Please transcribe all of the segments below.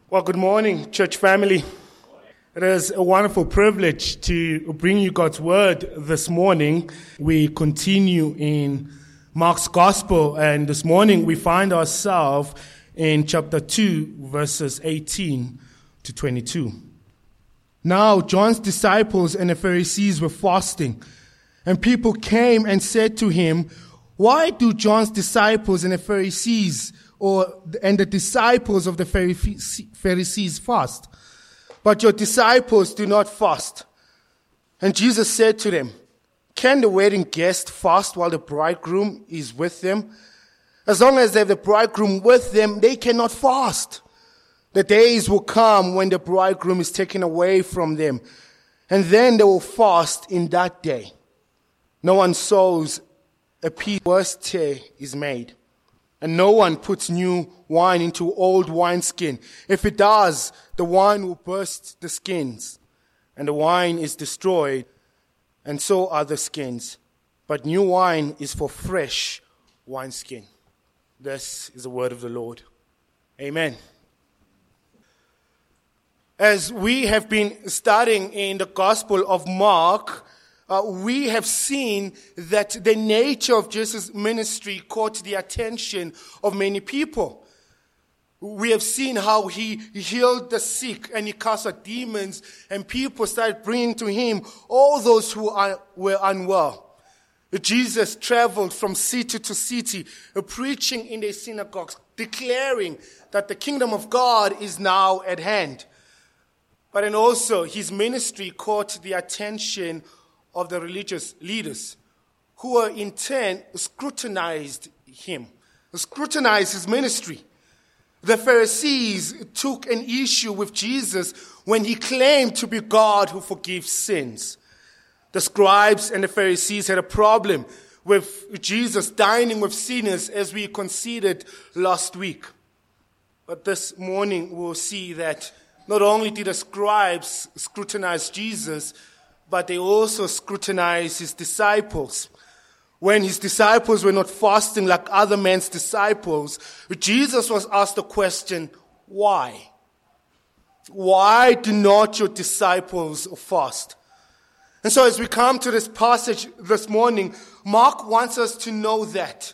Well, good morning, church family. It is a wonderful privilege to bring you God's word this morning. We continue in Mark's gospel, and this morning we find ourselves in chapter 2, verses 18 to 22. Now, John's disciples and the Pharisees were fasting, and people came and said to him, "Why do John's disciples and the Pharisees and the disciples of the Pharisees fast, but your disciples do not fast?" And Jesus said to them, "Can the wedding guest fast while the bridegroom is with them? As long as they have the bridegroom with them, they cannot fast. The days will come when the bridegroom is taken away from them, and then they will fast in that day. No one sews a piece worse tear is made. And no one puts new wine into old wineskin. If it does, the wine will burst the skins, and the wine is destroyed, and so are the skins. But new wine is for fresh wineskin." This is the word of the Lord. Amen. As we have been studying in the Gospel of Mark, we have seen that the nature of Jesus' ministry caught the attention of many people. We have seen how he healed the sick and he cast out demons, and people started bringing to him all those who were unwell. Jesus traveled from city to city, preaching in their synagogues, declaring that the kingdom of God is now at hand. But then also his ministry caught the attention of the religious leaders, who were in turn scrutinized his ministry. The Pharisees took an issue with Jesus when he claimed to be God who forgives sins. The scribes and the Pharisees had a problem with Jesus dining with sinners, as we considered last week. But this morning we'll see that not only did the scribes scrutinize Jesus, but they also scrutinized his disciples. When his disciples were not fasting like other men's disciples, Jesus was asked the question, why? Why do not your disciples fast? And so as we come to this passage this morning, Mark wants us to know that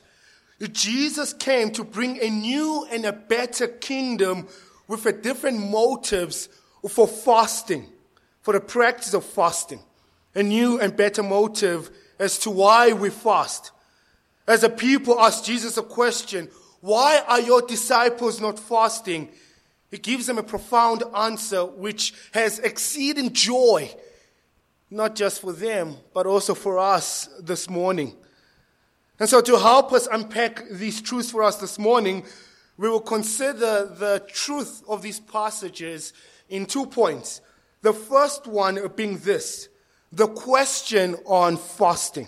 Jesus came to bring a new and a better kingdom with a different motives for fasting, for the practice of fasting. A new and better motive as to why we fast. As the people ask Jesus a question, "Why are your disciples not fasting?" He gives them a profound answer which has exceeding joy, not just for them, but also for us this morning. And so to help us unpack these truths for us this morning, we will consider the truth of these passages in 2 points. The first one being this: the question on fasting.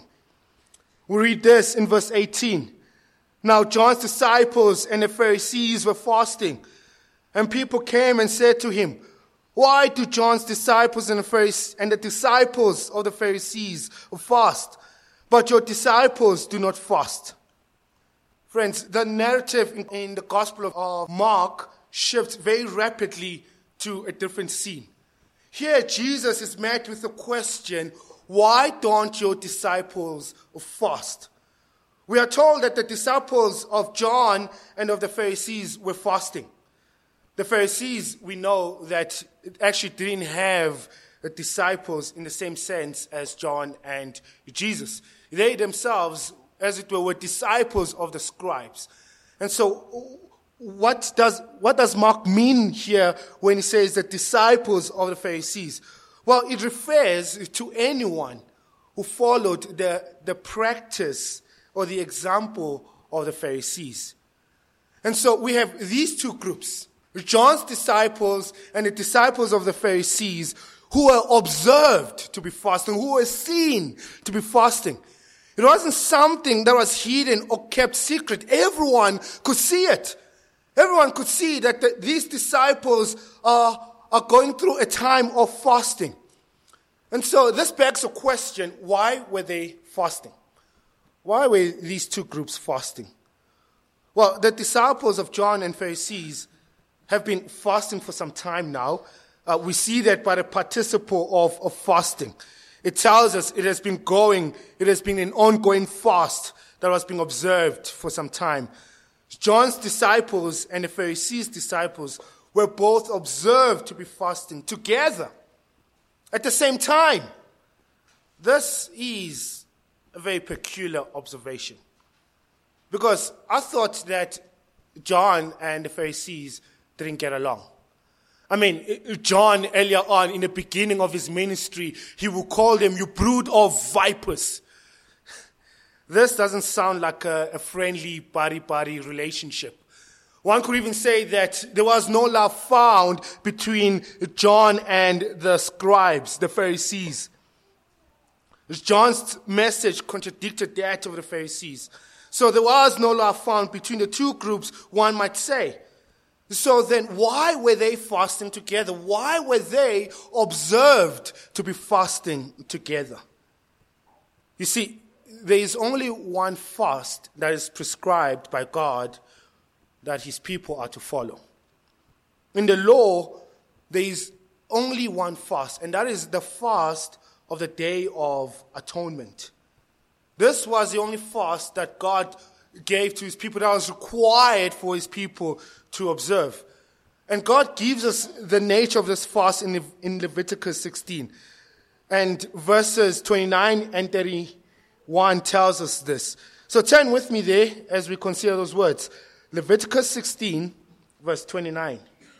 We read this in verse 18. Now John's disciples and the Pharisees were fasting, and people came and said to him, "Why do John's disciples and the disciples of the Pharisees fast, but your disciples do not fast?" Friends, the narrative in the Gospel of Mark shifts very rapidly to a different scene. Here, Jesus is met with the question, "Why don't your disciples fast?" We are told that the disciples of John and of the Pharisees were fasting. The Pharisees, we know that it actually didn't have disciples in the same sense as John and Jesus. They themselves, as it were disciples of the scribes. And so what does Mark mean here when he says the disciples of the Pharisees? Well, it refers to anyone who followed the practice or the example of the Pharisees. And so we have these two groups, John's disciples and the disciples of the Pharisees, who were observed to be fasting, who were seen to be fasting. It wasn't something that was hidden or kept secret. Everyone could see it. Everyone could see that these disciples are going through a time of fasting. And so this begs a question, why were they fasting? Why were these two groups fasting? Well, the disciples of John and Pharisees, have been fasting for some time now. We see that by the participle of fasting. It tells us it has been an ongoing fast that was being observed for some time. John's disciples and the Pharisees' disciples were both observed to be fasting together at the same time. This is a very peculiar observation, because I thought that John and the Pharisees didn't get along. I mean, John, earlier on in the beginning of his ministry, he would call them, "You brood of vipers." This doesn't sound like a friendly buddy-buddy relationship. One could even say that there was no love found between John and the scribes, the Pharisees. John's message contradicted that of the Pharisees. So there was no love found between the two groups, one might say. So then why were they fasting together? Why were they observed to be fasting together? You see, there is only one fast that is prescribed by God that his people are to follow. In the law, there is only one fast, and that is the fast of the Day of Atonement. This was the only fast that God gave to his people, that was required for his people to observe. And God gives us the nature of this fast in Leviticus 16. And verses 29 and 31 tells us this. So turn with me there as we consider those words. Leviticus 16, verse 29.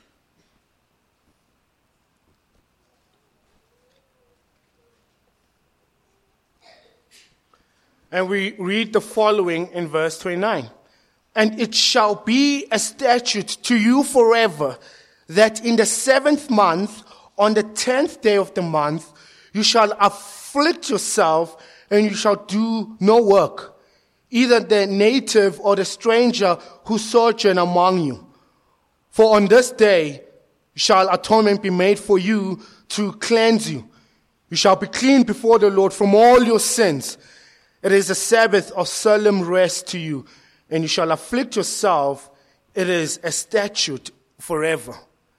And we read the following in verse 29. And it shall be a statute to you forever, that in the 7th month, on the 10th day of the month, you shall afflict yourself, and you shall do no work, either the native or the stranger who sojourn among you. For on this day shall atonement be made for you to cleanse you. You shall be clean before the Lord from all your sins. It is a Sabbath of solemn rest to you, and you shall afflict yourself. It is a statute forever.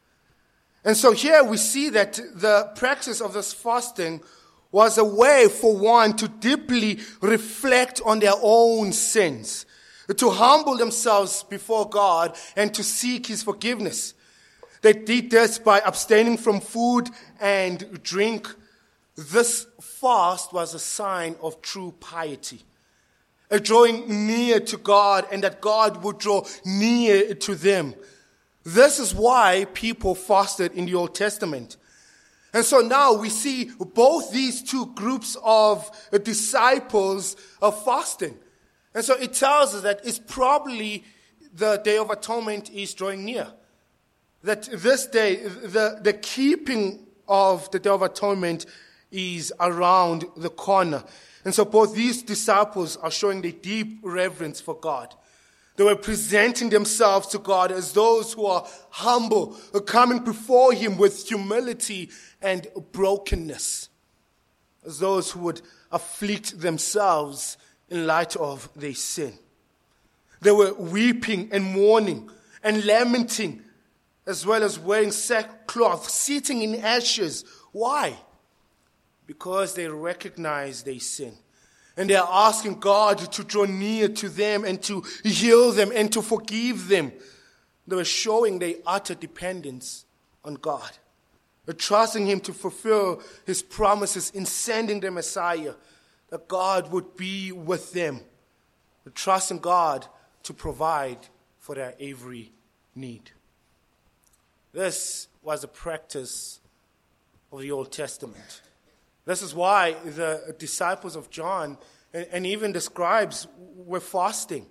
And so here we see that the practice of this fasting was a way for one to deeply reflect on their own sins, to humble themselves before God and to seek his forgiveness. They did this by abstaining from food and drink. This fast was a sign of true piety, a drawing near to God, and that God would draw near to them. This is why people fasted in the Old Testament. And so now we see both these two groups of disciples of fasting. And so it tells us that it's probably the Day of Atonement is drawing near. That this day, the keeping of the Day of Atonement is around the corner. And so both these disciples are showing their deep reverence for God. They were presenting themselves to God as those who are humble, coming before him with humility and brokenness, as those who would afflict themselves in light of their sin. They were weeping and mourning and lamenting, as well as wearing sackcloth, sitting in ashes. Why? Because they recognize their sin. And they are asking God to draw near to them and to heal them and to forgive them. They were showing their utter dependence on God. They're trusting him to fulfill his promises in sending the Messiah, that God would be with them. They're trusting God to provide for their every need. This was a practice of the Old Testament. This is why the disciples of John and even the scribes were fasting.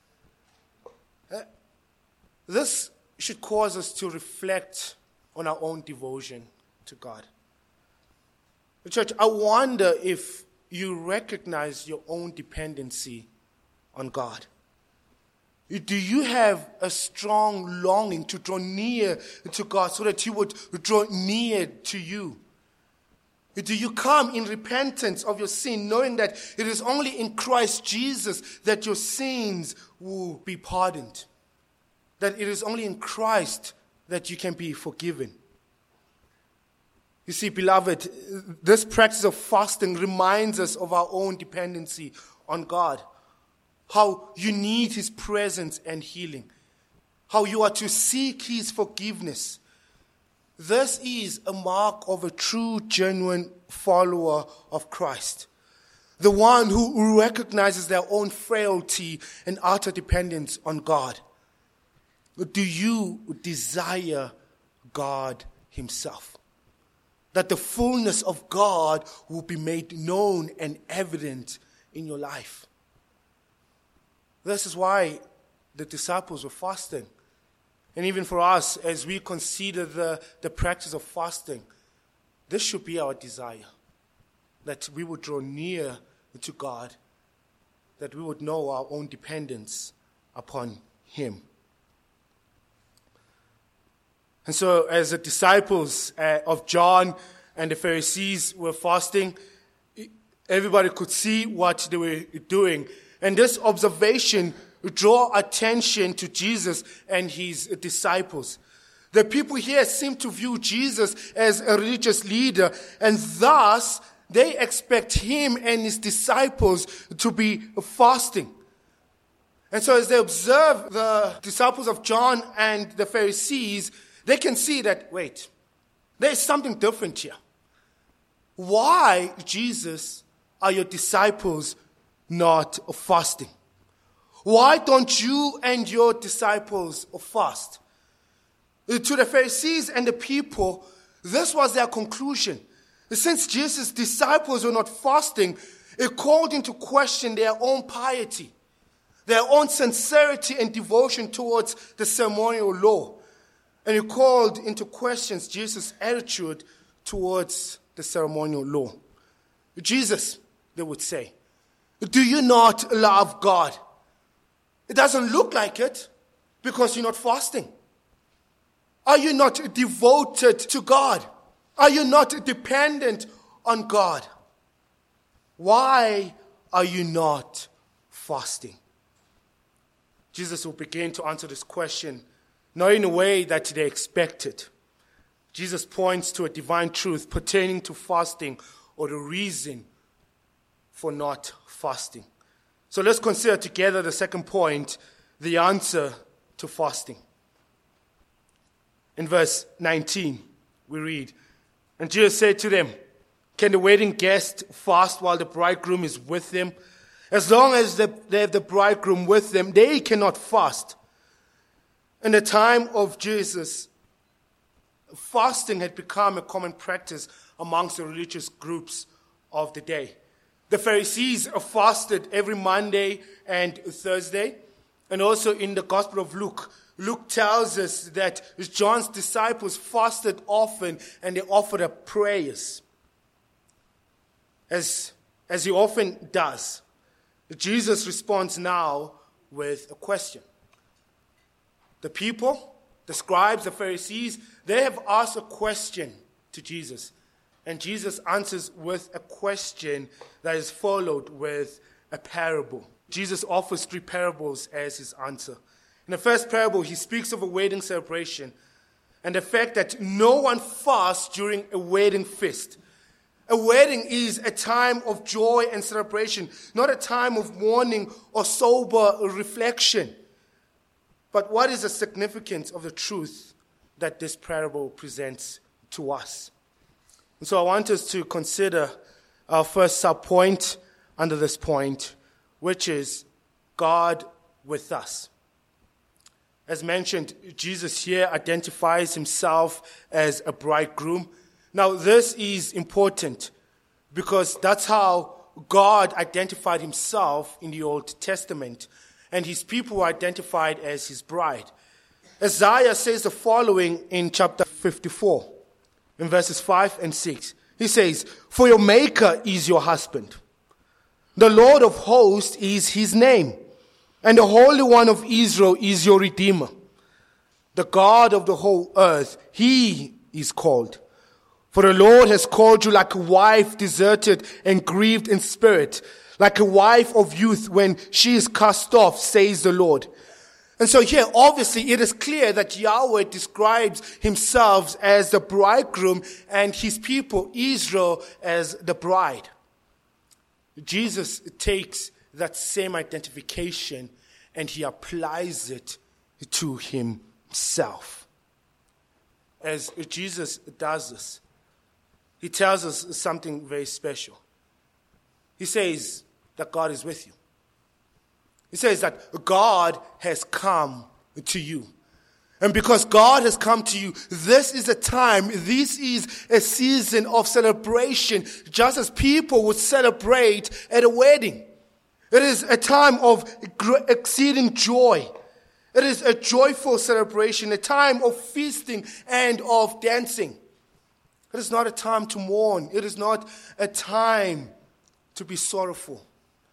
This should cause us to reflect on our own devotion to God. Church, I wonder if you recognize your own dependency on God. Do you have a strong longing to draw near to God so that he would draw near to you? Do you come in repentance of your sin, knowing that it is only in Christ Jesus that your sins will be pardoned? That it is only in Christ that you can be forgiven. You see, beloved, this practice of fasting reminds us of our own dependency on God, how you need His presence and healing, how you are to seek His forgiveness. This is a mark of a true, genuine follower of Christ, the one who recognizes their own frailty and utter dependence on God. Do you desire God Himself? That the fullness of God will be made known and evident in your life. This is why the disciples were fasting. And even for us, as we consider the practice of fasting, this should be our desire. That we would draw near to God, that we would know our own dependence upon Him. And so as the disciples of John and the Pharisees were fasting, everybody could see what they were doing. And this observation drew attention to Jesus and His disciples. The people here seem to view Jesus as a religious leader, and thus they expect Him and His disciples to be fasting. And so as they observe the disciples of John and the Pharisees, they can see that, wait, there's something different here. Why, Jesus, are your disciples not fasting? Why don't you and your disciples fast? To the Pharisees and the people, this was their conclusion. Since Jesus' disciples were not fasting, it called into question their own piety, their own sincerity and devotion towards the ceremonial law. And it called into question Jesus' attitude towards the ceremonial law. Jesus, they would say, do you not love God? It doesn't look like it because you're not fasting. Are you not devoted to God? Are you not dependent on God? Why are you not fasting? Jesus will begin to answer this question, not in a way that they expected. Jesus points to a divine truth pertaining to fasting or the reason for not fasting. So let's consider together the second point, the answer to fasting. In verse 19, we read, and Jesus said to them, can the wedding guest fast while the bridegroom is with them? As long as they have the bridegroom with them, they cannot fast. In the time of Jesus, fasting had become a common practice amongst the religious groups of the day. The Pharisees fasted every Monday and Thursday. And also in the Gospel of Luke, Luke tells us that John's disciples fasted often and they offered up prayers. As he often does, Jesus responds now with a question. The people, the scribes, the Pharisees, they have asked a question to Jesus. And Jesus answers with a question that is followed with a parable. Jesus offers 3 parables as his answer. In the first parable, he speaks of a wedding celebration and the fact that no one fasts during a wedding feast. A wedding is a time of joy and celebration, not a time of mourning or sober reflection. But what is the significance of the truth that this parable presents to us? And so I want us to consider our first sub-point under this point, which is God with us. As mentioned, Jesus here identifies himself as a bridegroom. Now, this is important because that's how God identified himself in the Old Testament, and his people were identified as his bride. Isaiah says the following in chapter 54, in verses 5 and 6. He says, for your maker is your husband. The Lord of hosts is his name, and the Holy One of Israel is your Redeemer. The God of the whole earth, he is called. For the Lord has called you like a wife deserted and grieved in spirit, like a wife of youth when she is cast off, says the Lord. And so here, obviously, it is clear that Yahweh describes himself as the bridegroom and his people, Israel, as the bride. Jesus takes that same identification and he applies it to himself. As Jesus does this, he tells us something very special. He says that God is with you. He says that God has come to you. And because God has come to you, this is a time, this is a season of celebration, just as people would celebrate at a wedding. It is a time of exceeding joy. It is a joyful celebration, a time of feasting and of dancing. It is not a time to mourn. It is not a time to be sorrowful.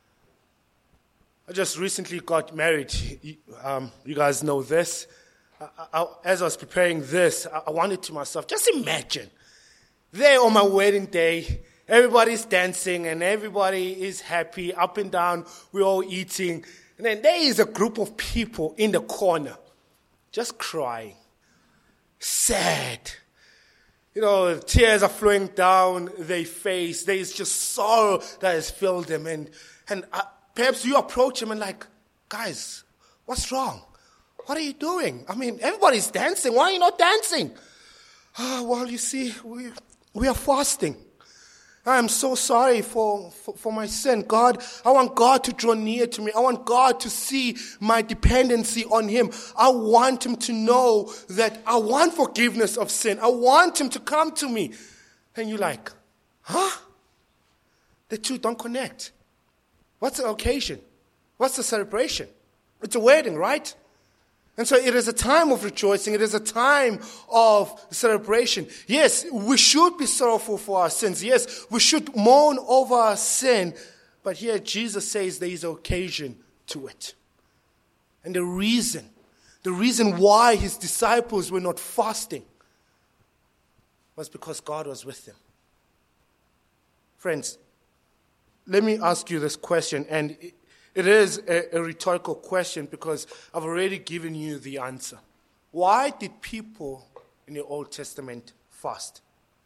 I just recently got married. You guys know this. As I was preparing this, I wanted to myself, just imagine, there on my wedding day, everybody's dancing and everybody is happy, up and down, we're all eating. And then there is a group of people in the corner, just crying, sad. Tears are flowing down their face. There is just sorrow that has filled them. And perhaps you approach them and like, guys, what's wrong? What are you doing? I mean, everybody's dancing. Why are you not dancing? Well, you see, we are fasting. I'm so sorry for my sin. God, I want God to draw near to me. I want God to see my dependency on him. I want him to know that I want forgiveness of sin. I want him to come to me. And you're like, huh? The two don't connect. What's the occasion? What's the celebration? It's a wedding, right? And so it is a time of rejoicing. It is a time of celebration. Yes, we should be sorrowful for our sins. Yes, we should mourn over our sin. But here Jesus says there is an occasion to it. And the reason why his disciples were not fasting was because God was with them. Friends, let me ask you this question, and it is a rhetorical question because I've already given you the answer. Why did people in the Old Testament fast?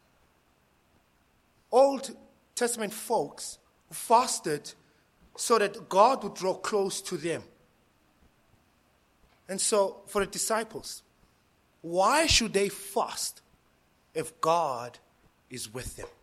Old Testament folks fasted so that God would draw close to them. And so for the disciples, why should they fast if God is with them?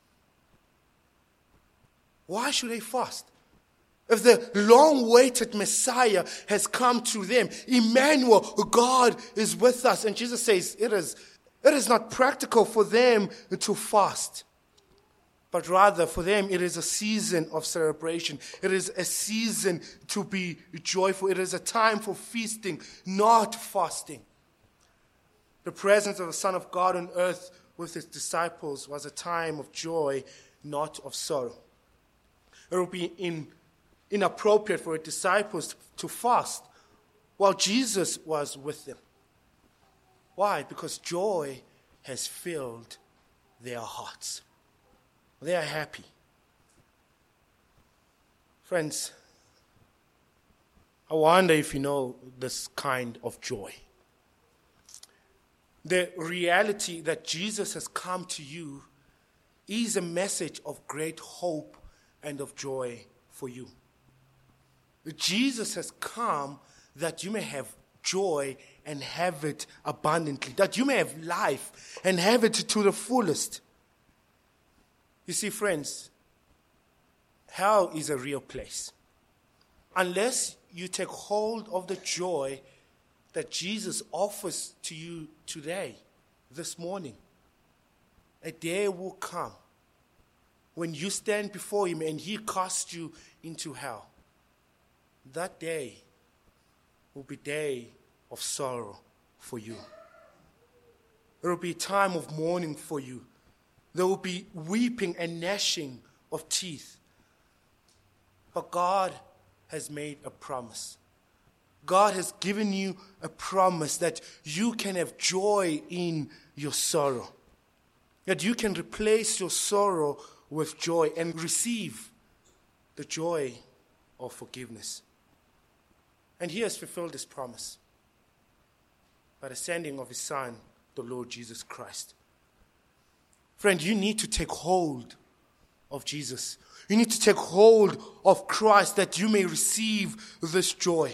Why should they fast? If the long-awaited Messiah has come to them, Emmanuel, God is with us. And Jesus says it is not practical for them to fast. But rather for them it is a season of celebration. It is a season to be joyful. It is a time for feasting, not fasting. The presence of the Son of God on earth with his disciples was a time of joy, not of sorrow. It would be inappropriate for the disciples to fast while Jesus was with them. Why? Because joy has filled their hearts. They are happy. Friends, I wonder if you know this kind of joy. The reality that Jesus has come to you is a message of great hope and of joy for you. Jesus has come that you may have joy and have it abundantly, that you may have life and have it to the fullest. You see, friends, hell is a real place. Unless you take hold of the joy that Jesus offers to you today, this morning, a day will come when you stand before him and he casts you into hell. That day will be a day of sorrow for you. It will be a time of mourning for you. There will be weeping and gnashing of teeth. But God has made a promise. God has given you a promise that you can have joy in your sorrow. That you can replace your sorrow with joy and receive the joy of forgiveness. And he has fulfilled his promise by the sending of his Son, the Lord Jesus Christ. Friend, you need to take hold of Jesus. You need to take hold of Christ that you may receive this joy.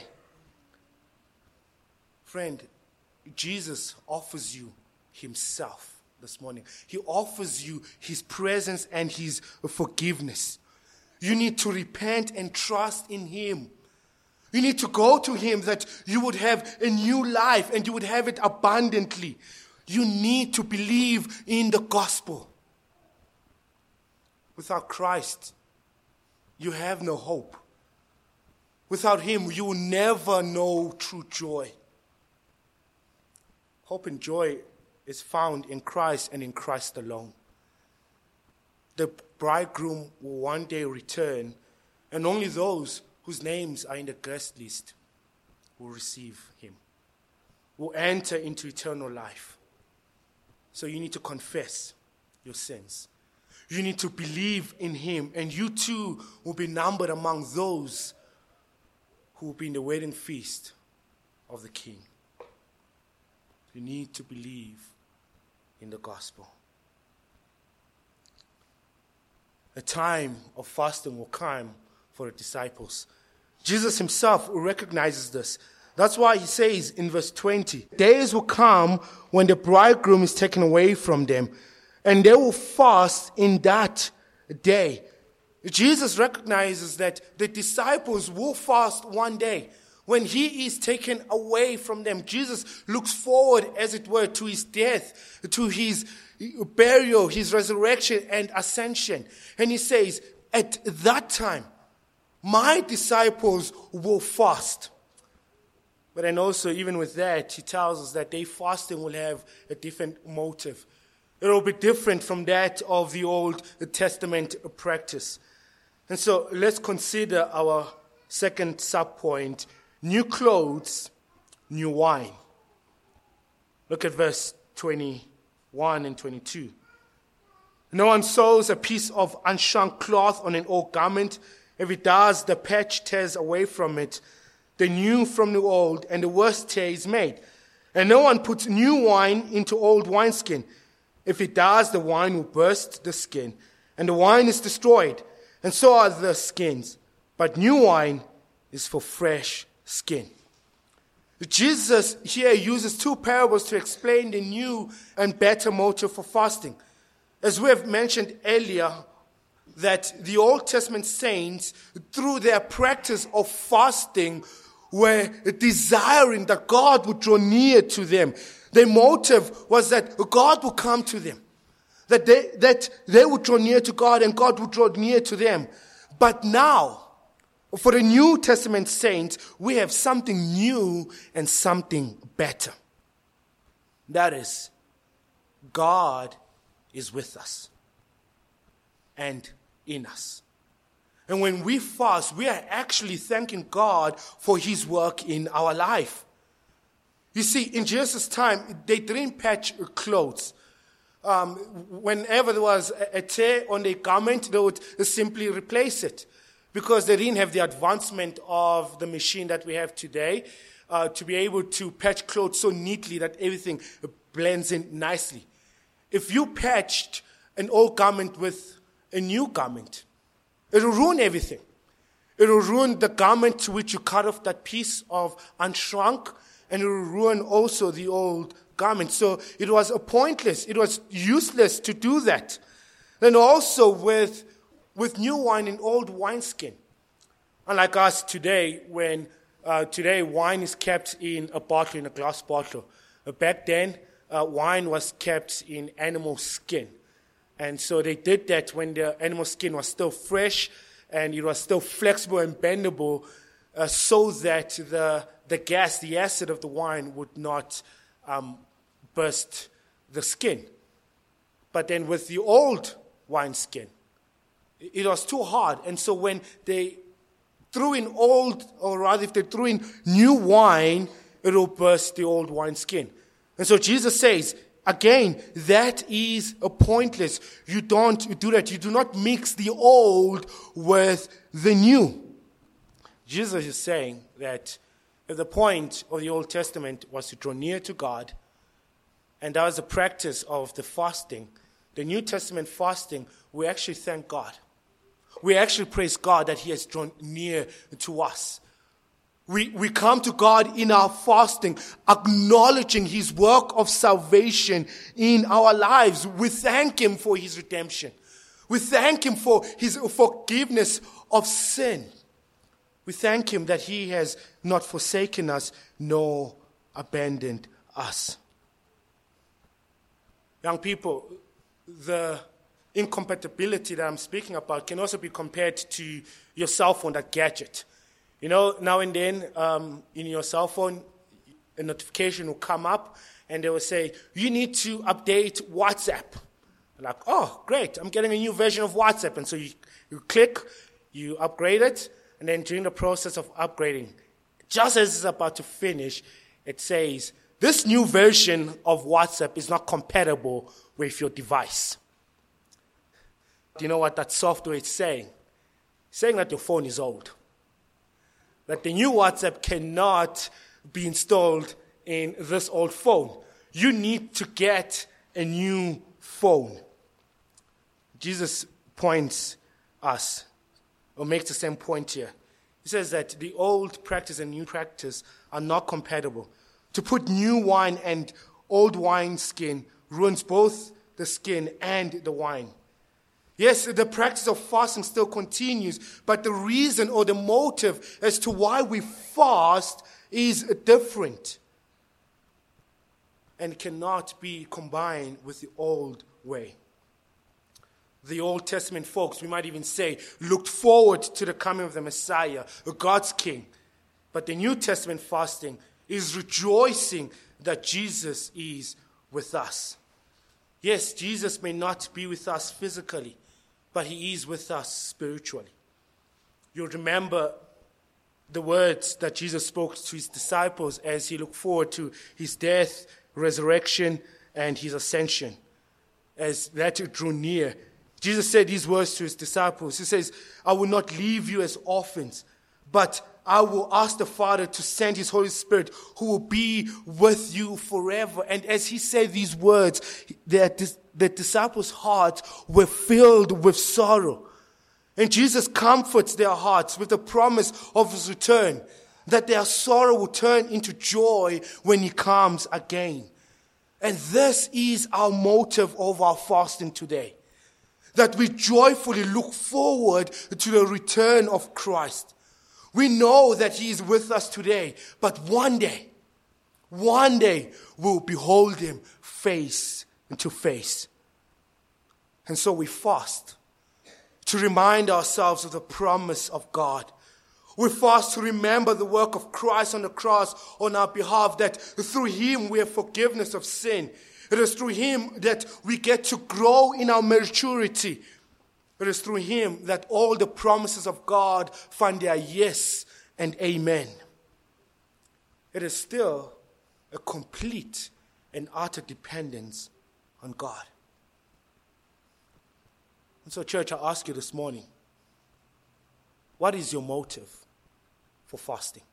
Friend, Jesus offers you himself this morning. He offers you his presence and his forgiveness. You need to repent and trust in him. You need to go to him that you would have a new life and you would have it abundantly. You need to believe in the gospel. Without Christ, you have no hope. Without him, you will never know true joy. Hope and joy is found in Christ and in Christ alone. The bridegroom will one day return, and only those whose names are in the guest list will receive him, will enter into eternal life. So you need to confess your sins. You need to believe in him, and you too will be numbered among those who will be in the wedding feast of the King. You need to believe in the gospel. A time of fasting will come for the disciples. Jesus himself recognizes this. That's why he says in verse 20, days will come when the bridegroom is taken away from them, and they will fast in that day. Jesus recognizes that the disciples will fast one day. When he is taken away from them, Jesus looks forward, as it were, to his death, to his burial, his resurrection and ascension. And he says, at that time, my disciples will fast. But then also, even with that, he tells us that their fasting will have a different motive. It will be different from that of the Old Testament practice. And so let's consider our second subpoint: new clothes, new wine. Look at verse 21 and 22. No one sews a piece of unshrunk cloth on an old garment. If it does, the patch tears away from it, the new from the old, and the worst tear is made. And no one puts new wine into old wineskin. If it does, the wine will burst the skin, and the wine is destroyed, and so are the skins. But new wine is for fresh skin. Jesus here uses two parables to explain the new and better motive for fasting. As we have mentioned earlier, that the Old Testament saints, through their practice of fasting, were desiring that God would draw near to them. Their motive was that God would come to them, that they would draw near to God and God would draw near to them. But now, for the New Testament saints, we have something new and something better. That is, God is with us and in us. And when we fast, we are actually thanking God for his work in our life. You see, in Jesus' time, they didn't patch clothes. Whenever there was a tear on their garment, they would simply replace it, because they didn't have the advancement of the machine that we have today to be able to patch clothes so neatly that everything blends in nicely. If you patched an old garment with a new garment, it will ruin everything. It will ruin the garment to which you cut off that piece of unshrunk, and it will ruin also the old garment. So it was pointless. It was useless to do that. Then also with new wine in old wineskin. Unlike us today, when today wine is kept in a bottle, in a glass bottle. Back then, wine was kept in animal skin. And so they did that when the animal skin was still fresh and it was still flexible and bendable, so that the gas, the acid of the wine would not burst the skin. But then with the old wineskin, it was too hard. And so when they threw in old, or rather if they threw in new wine, it will burst the old wineskin. And so Jesus says, again, that is pointless. You don't do that. You do not mix the old with the new. Jesus is saying that The point of the Old Testament was to draw near to God, and that was the practice of the fasting. The New Testament fasting, we actually thank God. We actually praise God that He has drawn near to us. We come to God in our fasting, acknowledging His work of salvation in our lives. We thank Him for His redemption. We thank Him for His forgiveness of sin. We thank Him that He has not forsaken us nor abandoned us. Young people, the incompatibility that I'm speaking about can also be compared to your cell phone, that gadget. You know, now and then in your cell phone, a notification will come up and they will say, you need to update WhatsApp. Like, oh, great, I'm getting a new version of WhatsApp. And so you click, you upgrade it, and then during the process of upgrading, just as it's about to finish, it says, this new version of WhatsApp is not compatible with your device. Do you know what that software is saying? It's saying that your phone is old. That the new WhatsApp cannot be installed in this old phone. You need to get a new phone. Jesus points us, or makes the same point here. He says that the old practice and new practice are not compatible. To put new wine and old wineskin ruins both the skin and the wine. Yes, the practice of fasting still continues, but the reason or the motive as to why we fast is different and cannot be combined with the old way. The Old Testament folks, we might even say, looked forward to the coming of the Messiah, God's King. But the New Testament fasting is rejoicing that Jesus is with us. Yes, Jesus may not be with us physically, but He is with us spiritually. You'll remember the words that Jesus spoke to His disciples as He looked forward to His death, resurrection, and His ascension. As that drew near, Jesus said these words to His disciples. He says, I will not leave you as orphans, but I will ask the Father to send His Holy Spirit who will be with you forever. And as He said these words, the disciples' hearts were filled with sorrow. And Jesus comforts their hearts with the promise of His return, that their sorrow will turn into joy when He comes again. And this is our motive of our fasting today, that we joyfully look forward to the return of Christ. We know that He is with us today, but one day, we'll behold Him face to face. And so we fast to remind ourselves of the promise of God. We fast to remember the work of Christ on the cross on our behalf, that through Him we have forgiveness of sin. It is through Him that we get to grow in our maturity. It is through Him that all the promises of God find their yes and amen. It is still a complete and utter dependence on God. And so, church, I ask you this morning, what is your motive for fasting?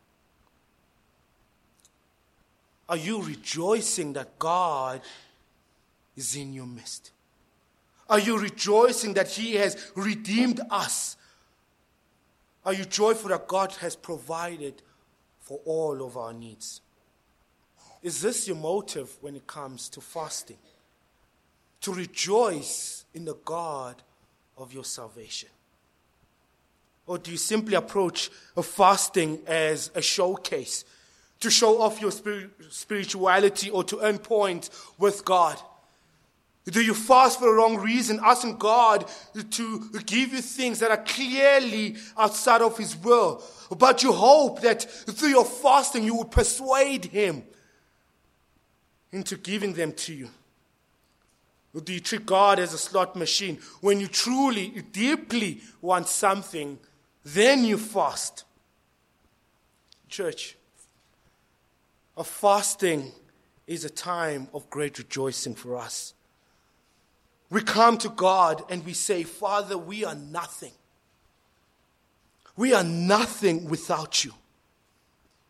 Are you rejoicing that God is in your midst? Are you rejoicing that He has redeemed us? Are you joyful that God has provided for all of our needs? Is this your motive when it comes to fasting? To rejoice in the God of your salvation? Or do you simply approach a fasting as a showcase to show off your spirituality or to earn points with God? Do you fast for the wrong reason, asking God to give you things that are clearly outside of His will, but you hope that through your fasting you will persuade Him into giving them to you? Or do you treat God as a slot machine? When you truly, deeply want something, then you fast. Church, a fasting is a time of great rejoicing for us. We come to God and we say, Father, we are nothing. We are nothing without you.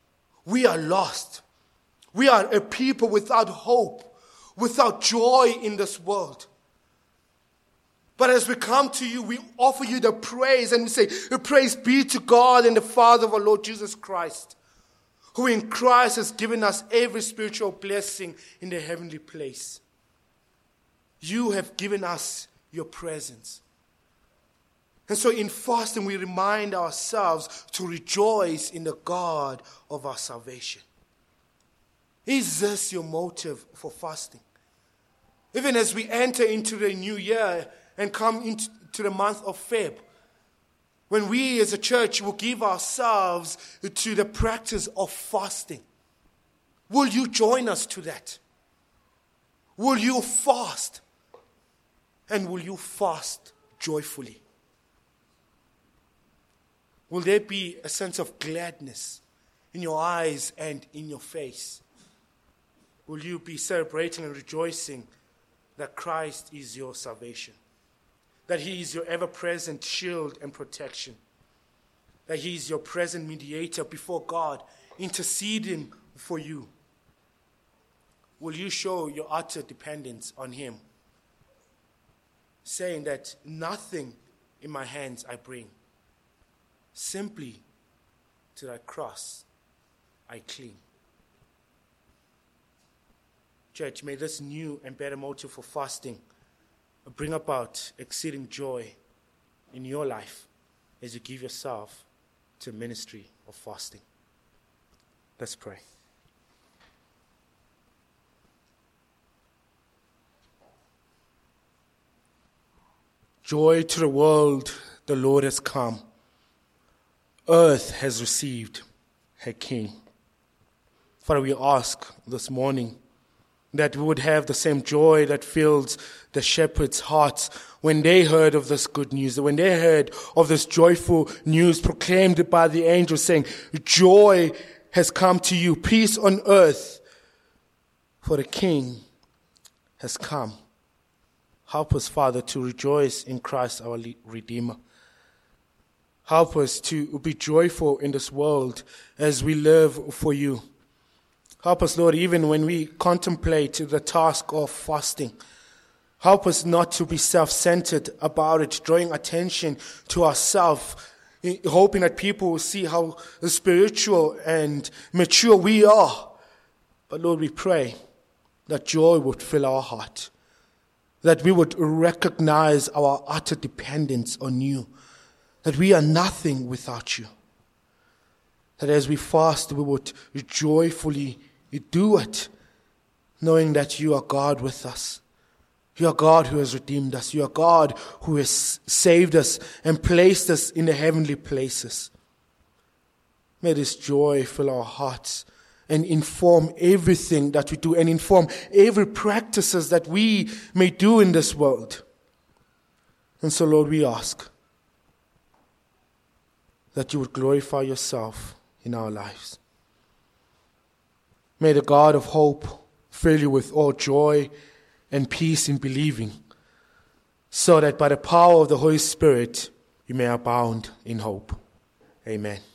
We are lost. We are a people without hope, without joy in this world. But as we come to you, we offer you the praise and we say, praise be to God and the Father of our Lord Jesus Christ, who in Christ has given us every spiritual blessing in the heavenly place. You have given us your presence. And so in fasting, we remind ourselves to rejoice in the God of our salvation. Is this your motive for fasting? Even as we enter into the new year and come into the month of Feb, when we as a church will give ourselves to the practice of fasting, will you join us to that? Will you fast? And will you fast joyfully? Will there be a sense of gladness in your eyes and in your face? Will you be celebrating and rejoicing that Christ is your salvation? That He is your ever-present shield and protection? That He is your present mediator before God, interceding for you? Will you show your utter dependence on Him, saying that nothing in my hands I bring, simply to thy cross I cling? Church, may this new and better motive for fasting bring about exceeding joy in your life as you give yourself to ministry of fasting. Let's pray. Joy to the world, the Lord has come. Earth has received her King. Father, we ask this morning that we would have the same joy that fills the shepherds' hearts when they heard of this good news, when they heard of this joyful news proclaimed by the angel saying, joy has come to you, peace on earth, for the King has come. Help us, Father, to rejoice in Christ our Redeemer. Help us to be joyful in this world as we live for you. Help us, Lord, even when we contemplate the task of fasting. Help us not to be self-centered about it, drawing attention to ourselves, hoping that people will see how spiritual and mature we are. But Lord, we pray that joy would fill our heart, that we would recognize our utter dependence on you, that we are nothing without you, that as we fast, we would joyfully do it, knowing that you are God with us. You are God who has redeemed us. You are God who has saved us and placed us in the heavenly places. May this joy fill our hearts and inform everything that we do and inform every practices that we may do in this world. And so, Lord, we ask that you would glorify yourself in our lives. May the God of hope fill you with all joy and peace in believing, so that by the power of the Holy Spirit you may abound in hope. Amen.